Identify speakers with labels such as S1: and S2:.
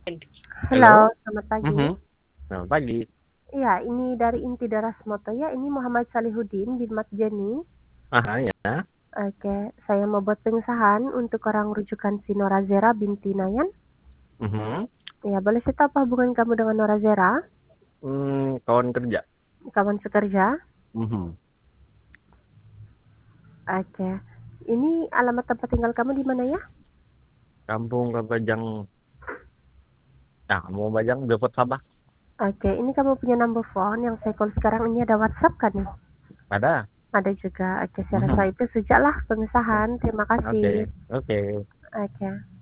S1: Halo?
S2: Halo, selamat pagi.
S1: Mhm, selamat pagi.
S2: Iya, ini dari Inti Daras Moto ya, ini Muhammad Salihuddin bin Matjeni.
S1: Ah, ya.
S2: Oke, saya mau buat pengesahan untuk orang rujukan si Nora Zera binti Nayan.
S1: Mhm.
S2: Ya, boleh saya tahu apa hubungan kamu dengan Nora Zera?
S1: Kawan kerja.
S2: Kawan sekerja?
S1: Mhm.
S2: Oke. Ini alamat tempat tinggal kamu di mana ya?
S1: Kampung Kabajang. Nah, Kampung Kabajang Depot Sabah.
S2: Oke, ini kamu punya number phone yang saya call sekarang ini ada WhatsApp kan nih?
S1: Ada.
S2: Ada juga. Oke, saya rasa
S1: Mhm.
S2: itu sujaklah pengesahan. Terima kasih.
S1: Oke. Oke.
S2: Oke.